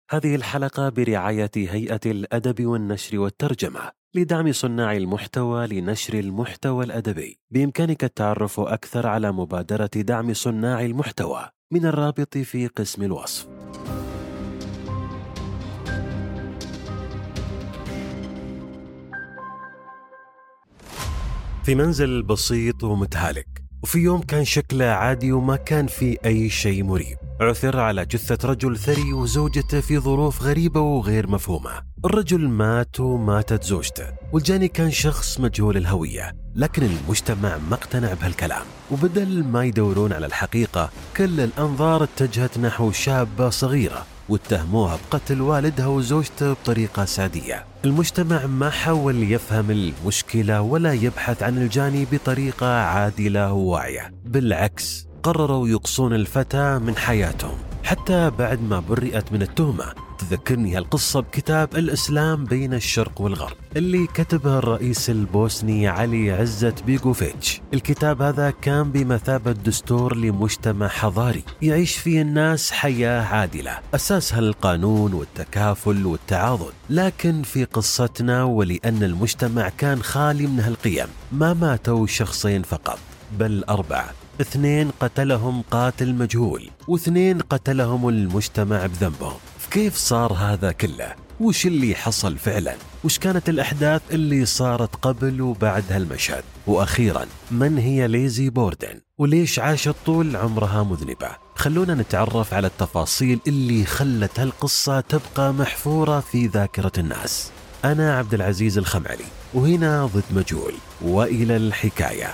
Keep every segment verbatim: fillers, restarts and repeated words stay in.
هذه الحلقة برعاية هيئة الأدب والنشر والترجمة لدعم صناع المحتوى لنشر المحتوى الأدبي. بإمكانك التعرف أكثر على مبادرة دعم صناع المحتوى من الرابط في قسم الوصف. في منزل بسيط ومتهالك، وفي يوم كان شكله عادي وما كان فيه أي شيء مريب، عثر على جثة رجل ثري وزوجته في ظروف غريبة وغير مفهومة. الرجل مات وماتت زوجته، والجاني كان شخص مجهول الهوية، لكن المجتمع ما اقتنع بهالكلام، وبدل ما يدورون على الحقيقة كل الأنظار اتجهت نحو شابة صغيرة واتهموها بقتل والدها وزوجته بطريقة سادية. المجتمع ما حاول يفهم المشكلة ولا يبحث عن الجاني بطريقة عادلة وواعية، بالعكس قرروا يقصون الفتاة من حياتهم حتى بعد ما برئت من التهمة. تذكرني هالقصة بكتاب الإسلام بين الشرق والغرب اللي كتبه الرئيس البوسني علي عزت بيغوفيتش. الكتاب هذا كان بمثابة دستور لمجتمع حضاري يعيش فيه الناس حياة عادلة أساسها القانون والتكافل والتعاضد. لكن في قصتنا ولأن المجتمع كان خالي من هالقيم ما ماتوا شخصين فقط بل أربعة. اثنين قتلهم قاتل مجهول، واثنين قتلهم المجتمع بذنبهم. كيف صار هذا كله؟ وش اللي حصل فعلا؟ وش كانت الأحداث اللي صارت قبل وبعد هالمشهد؟ وأخيرا من هي ليزي بوردن؟ وليش عاشت طول عمرها مذنبة؟ خلونا نتعرف على التفاصيل اللي خلت هالقصة تبقى محفورة في ذاكرة الناس. أنا عبد العزيز الخمعلي، وهنا ضد مجهول، وإلى الحكاية.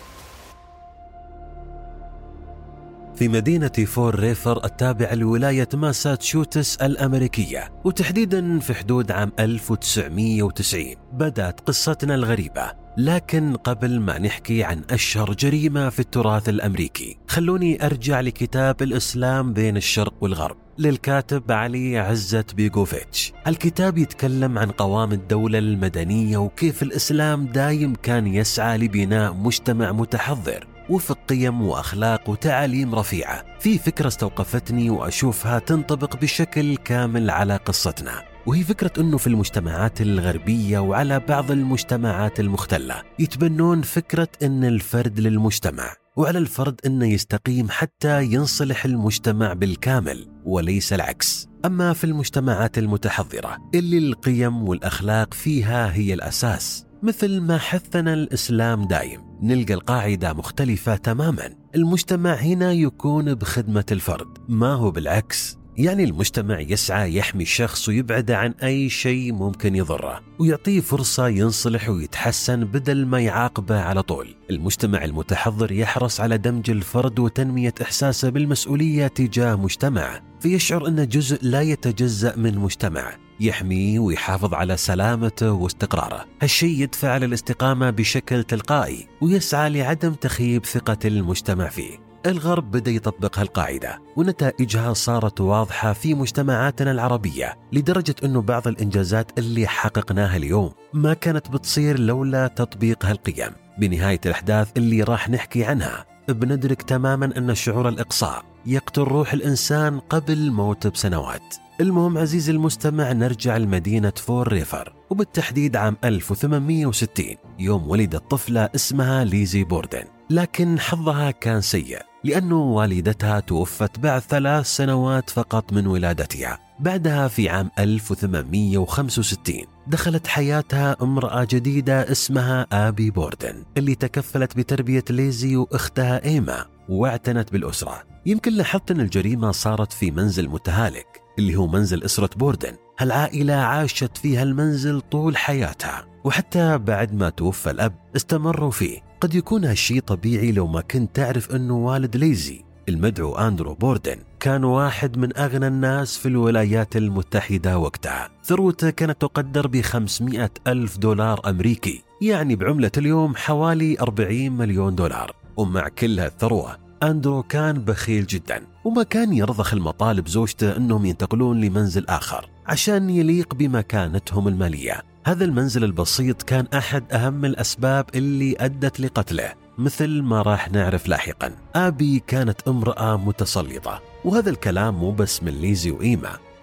في مدينة فور ريفر التابعة لولاية ماساتشوستس الأمريكية، وتحديدا في حدود عام ألف وتسعمئة وتسعين، بدأت قصتنا الغريبة. لكن قبل ما نحكي عن أشهر جريمة في التراث الأمريكي خلوني أرجع لكتاب الإسلام بين الشرق والغرب للكاتب علي عزت بيغوفيتش. الكتاب يتكلم عن قوام الدولة المدنية وكيف الإسلام دايم كان يسعى لبناء مجتمع متحضر وفق قيم وأخلاق وتعاليم رفيعة. في فكرة استوقفتني وأشوفها تنطبق بشكل كامل على قصتنا، وهي فكرة أنه في المجتمعات الغربية وعلى بعض المجتمعات المختلة يتبنون فكرة أن الفرد للمجتمع، وعلى الفرد أنه يستقيم حتى ينصلح المجتمع بالكامل وليس العكس. أما في المجتمعات المتحضرة اللي القيم والأخلاق فيها هي الأساس، مثل ما حثنا الإسلام دايم، نلقى القاعدة مختلفة تماما. المجتمع هنا يكون بخدمة الفرد، ما هو بالعكس. يعني المجتمع يسعى يحمي الشخص ويبعد عن أي شيء ممكن يضره، ويعطيه فرصة ينصلح ويتحسن بدل ما يعاقبه على طول. المجتمع المتحضر يحرص على دمج الفرد وتنمية إحساسه بالمسؤولية تجاه مجتمعه، فيشعر أنه جزء لا يتجزأ من مجتمعه، يحميه ويحافظ على سلامته واستقراره. هالشيء يدفع للاستقامة بشكل تلقائي ويسعى لعدم تخيب ثقة المجتمع فيه. الغرب بدأ يطبق هالقاعدة ونتائجها صارت واضحة في مجتمعاتنا العربية، لدرجة أنه بعض الإنجازات اللي حققناها اليوم ما كانت بتصير لولا تطبيق هالقيم. بنهاية الأحداث اللي راح نحكي عنها بندرك تماما أن شعور الإقصاء يقتل روح الإنسان قبل موته بسنوات. المهم عزيزي المستمع، نرجع لمدينة فور ريفر، وبالتحديد عام ألف وثمانمئة وستين، يوم ولدت طفلة اسمها ليزي بوردن. لكن حظها كان سيء لأنه والدتها توفت بعد ثلاث سنوات فقط من ولادتها. بعدها في عام ألف وثمانمئة وخمسة وستين دخلت حياتها امرأة جديدة اسمها آبي بوردن، اللي تكفلت بتربية ليزي وأختها إيما واعتنت بالأسرة. يمكن لاحظت أن الجريمة صارت في منزل متهالك اللي هو منزل أسرة بوردن. هالعائلة عاشت فيها المنزل طول حياتها، وحتى بعد ما توفى الأب استمروا فيه. قد يكون هالشي طبيعي لو ما كنت تعرف أنه والد ليزي المدعو أندرو بوردن كان واحد من أغنى الناس في الولايات المتحدة وقتها. ثروته كانت تقدر بخمسمئة ألف دولار أمريكي، يعني بعملة اليوم حوالي أربعين مليون دولار. ومع كل هالثروة أندرو كان بخيل جدا، وما كان يرضخ المطالب زوجته أنهم ينتقلون لمنزل آخر عشان يليق بمكانتهم المالية. هذا المنزل البسيط كان أحد أهم الأسباب اللي أدت لقتله، مثل ما راح نعرف لاحقا. آبي كانت امرأة متسلطة، وهذا الكلام مو بس من ليزي وإيما،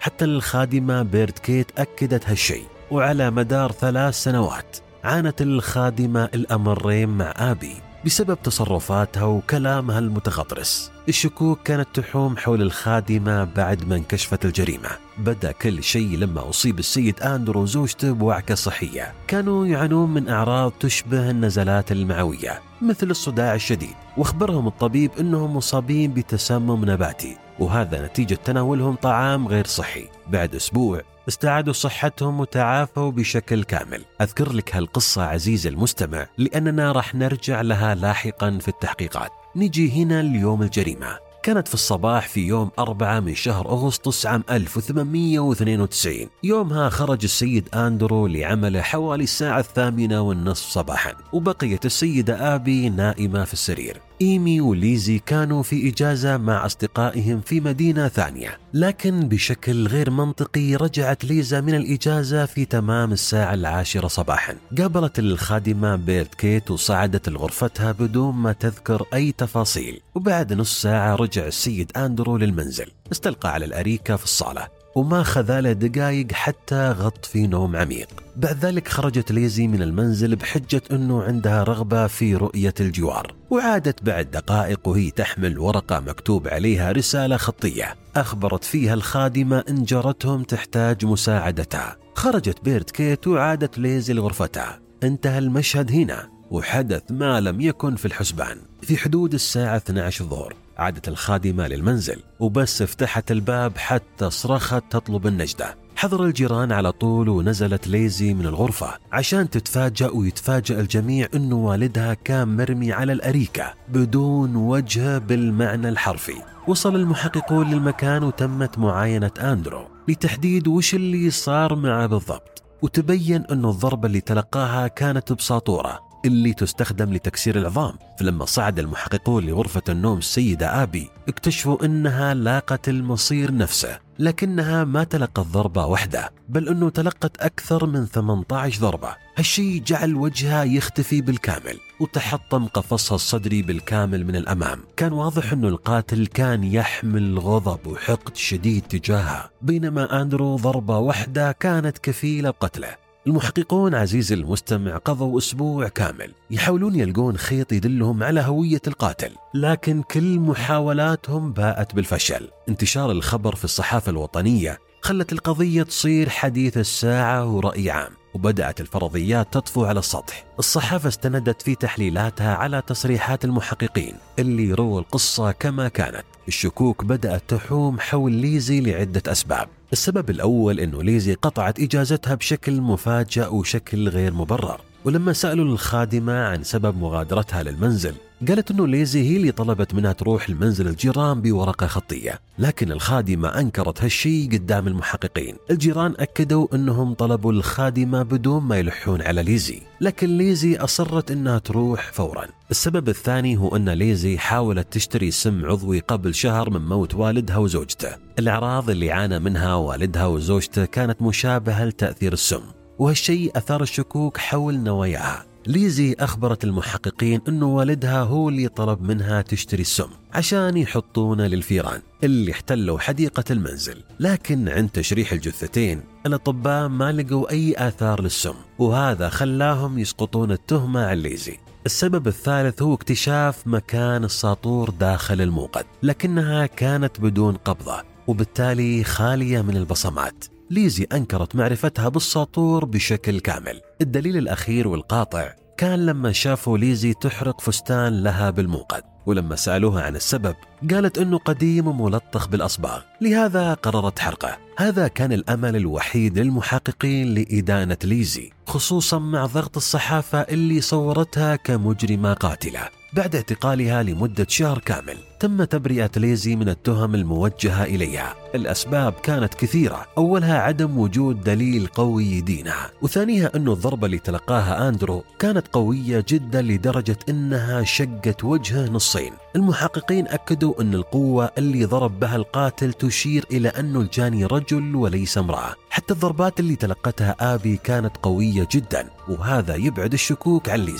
حتى الخادمة بيرد كيت أكدت هالشيء. وعلى مدار ثلاث سنوات عانت الخادمة الأمرين مع آبي بسبب تصرفاتها وكلامها المتغطرس. الشكوك كانت تحوم حول الخادمة بعد ما انكشفت الجريمة. بدأ كل شيء لما أصيب السيد أندرو زوجته بوعكة صحية. كانوا يعانون من أعراض تشبه النزلات المعوية مثل الصداع الشديد، واخبرهم الطبيب أنهم مصابين بتسمم نباتي، وهذا نتيجة تناولهم طعام غير صحي. بعد أسبوع استعادوا صحتهم وتعافوا بشكل كامل. أذكر لك هالقصة عزيزي المستمع لأننا راح نرجع لها لاحقا في التحقيقات. نجي هنا ليوم الجريمة. كانت في الصباح في يوم أربعة من شهر أغسطس عام ألف وثمانمئة واثنين وتسعين. يومها خرج السيد أندرو لعمله حوالي الساعة الثامنة والنصف صباحا، وبقيت السيدة آبي نائمة في السرير. إيمي وليزي كانوا في إجازة مع أصدقائهم في مدينة ثانية، لكن بشكل غير منطقي رجعت ليزا من الإجازة في تمام الساعة العاشرة صباحا. قابلت الخادمة بيرد كيت وصعدت لغرفتها بدون ما تذكر أي تفاصيل. وبعد نص ساعة رجع السيد أندرو للمنزل، استلقى على الأريكة في الصالة وما خذاله دقايق حتى غط في نوم عميق. بعد ذلك خرجت ليزي من المنزل بحجة أنه عندها رغبة في رؤية الجوار، وعادت بعد دقائق وهي تحمل ورقة مكتوب عليها رسالة خطية أخبرت فيها الخادمة إن جارتهم تحتاج مساعدتها. خرجت بيرد كيت وعادت ليزي لغرفتها. انتهى المشهد هنا وحدث ما لم يكن في الحسبان. في حدود الساعة اثنتي عشرة الظهر عادت الخادمة للمنزل، وبس فتحت الباب حتى صرخت تطلب النجدة. حضر الجيران على طول ونزلت ليزي من الغرفة عشان تتفاجأ ويتفاجأ الجميع أنه والدها كان مرمي على الأريكة بدون وجه بالمعنى الحرفي. وصل المحققون للمكان وتمت معاينة أندرو لتحديد وش اللي صار معه بالضبط، وتبين أنه الضربة اللي تلقاها كانت بساطورة اللي تستخدم لتكسير العظام. فلما صعد المحققون لغرفة النوم السيدة آبي اكتشفوا أنها لاقت المصير نفسه، لكنها ما تلقت ضربة واحدة بل أنه تلقت أكثر من ثمانية عشر ضربة. هالشي جعل وجهها يختفي بالكامل وتحطم قفصها الصدري بالكامل من الأمام. كان واضح أنه القاتل كان يحمل غضب وحقد شديد تجاهها، بينما أندرو ضربة واحدة كانت كفيلة بقتله. المحققون عزيزي المستمع قضوا أسبوع كامل يحاولون يلقون خيط يدلهم على هوية القاتل، لكن كل محاولاتهم باءت بالفشل. انتشار الخبر في الصحافة الوطنية خلت القضية تصير حديث الساعة ورأي عام، وبدأت الفرضيات تطفو على السطح. الصحافة استندت في تحليلاتها على تصريحات المحققين اللي رووا القصة كما كانت. الشكوك بدأت تحوم حول ليزي لعدة أسباب. السبب الأول أنه ليزي قطعت إجازتها بشكل مفاجئ وشكل غير مبرر، ولما سألوا الخادمة عن سبب مغادرتها للمنزل قالت أنه ليزي هي اللي طلبت منها تروح المنزل الجيران بورقة خطية، لكن الخادمة أنكرت هالشي قدام المحققين. الجيران أكدوا أنهم طلبوا الخادمة بدون ما يلحون على ليزي، لكن ليزي أصرت أنها تروح فورا. السبب الثاني هو أن ليزي حاولت تشتري سم عضوي قبل شهر من موت والدها وزوجته. الأعراض اللي عانى منها والدها وزوجته كانت مشابهة لتأثير السم، وهالشيء أثار الشكوك حول نواياها. ليزي أخبرت المحققين أنه والدها هو اللي طلب منها تشتري السم عشان يحطونه للفيران اللي احتلوا حديقة المنزل، لكن عند تشريح الجثتين الأطباء ما لقوا أي آثار للسم، وهذا خلاهم يسقطون التهمة على ليزي. السبب الثالث هو اكتشاف مكان الساطور داخل الموقد، لكنها كانت بدون قبضة وبالتالي خالية من البصمات. ليزي أنكرت معرفتها بالساطور بشكل كامل. الدليل الأخير والقاطع كان لما شافوا ليزي تحرق فستان لها بالموقد، ولما سألوها عن السبب قالت أنه قديم وملطخ بالأصباغ، لهذا قررت حرقه. هذا كان الأمل الوحيد للمحققين لإدانة ليزي، خصوصا مع ضغط الصحافة اللي صورتها كمجرمة قاتلة. بعد اعتقالها لمدة شهر كامل تم تبرئة ليزي من التهم الموجهة إليها. الأسباب كانت كثيرة، أولها عدم وجود دليل قوي يدينها، وثانيها أن الضربة اللي تلقاها أندرو كانت قوية جدا لدرجة أنها شقت وجهه نصين. المحققين أكدوا أن القوة اللي ضرب بها القاتل تشير إلى أن الجاني رجل وليس امرأة. حتى الضربات اللي تلقتها آبي كانت قوية جدا، وهذا يبعد الشكوك عن ليزي.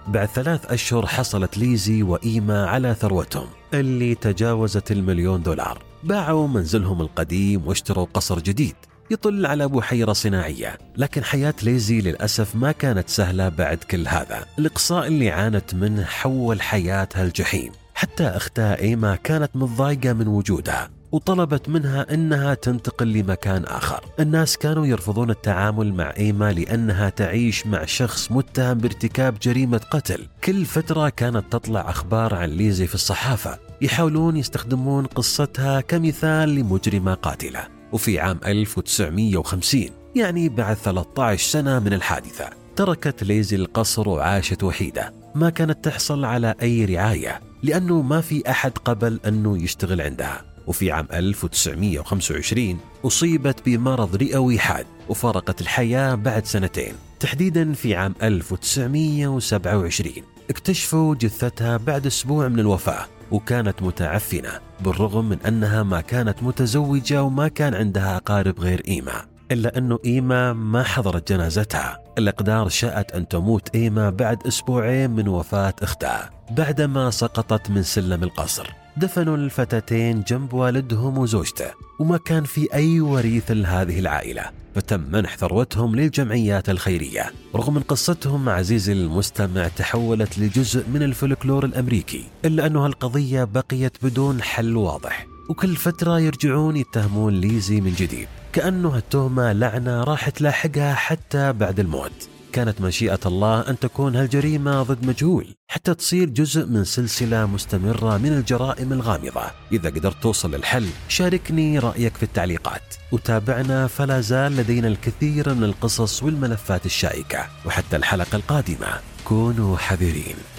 بعد ثلاث أشهر حصلت ليزي وإيما على ثروتهم اللي تجاوزت المليون دولار. باعوا منزلهم القديم واشتروا قصر جديد يطل على بحيرة صناعية. لكن حياة ليزي للأسف ما كانت سهلة بعد كل هذا. الإقصاء اللي عانت منه حول حياتها الجحيم. حتى أختها إيما كانت متضايقة من وجودها وطلبت منها أنها تنتقل لمكان آخر. الناس كانوا يرفضون التعامل مع إيما لأنها تعيش مع شخص متهم بارتكاب جريمة قتل. كل فترة كانت تطلع أخبار عن ليزي في الصحافة، يحاولون يستخدمون قصتها كمثال لمجرمة قاتلة. وفي عام ألف وتسعمئة وخمسين، يعني بعد ثلاثة عشر سنة من الحادثة، تركت ليزي القصر وعاشت وحيدة. ما كانت تحصل على أي رعاية لأنه ما في أحد قبل أنه يشتغل عندها. وفي عام ألف وتسعمئة وخمسة وعشرين أصيبت بمرض رئوي حاد وفارقت الحياة بعد سنتين. تحديدا في عام ألف وتسعمئة وسبعة وعشرين اكتشفوا جثتها بعد أسبوع من الوفاة، وكانت متعفنة بالرغم من أنها ما كانت متزوجة وما كان عندها أقارب غير إيما. إلا أنه إيما ما حضرت جنازتها. الأقدار شاءت أن تموت إيما بعد أسبوعين من وفاة أختها بعدما سقطت من سلم القصر. دفنوا الفتاتين جنب والدهم وزوجته، وما كان في أي وريث لهذه العائلة، فتم منح ثروتهم للجمعيات الخيرية. رغم أن قصتهم عزيزي المستمع تحولت لجزء من الفولكلور الأمريكي، إلا أن هالقضية بقيت بدون حل واضح، وكل فترة يرجعون يتهمون ليزي من جديد، كأنه التهمة لعنة راح تلاحقها حتى بعد الموت. كانت مشيئة الله أن تكون هالجريمة ضد مجهول حتى تصير جزء من سلسلة مستمرة من الجرائم الغامضة. إذا قدرت توصل للحل شاركني رأيك في التعليقات، وتابعنا فلا زال لدينا الكثير من القصص والملفات الشائكة. وحتى الحلقة القادمة كونوا حذرين.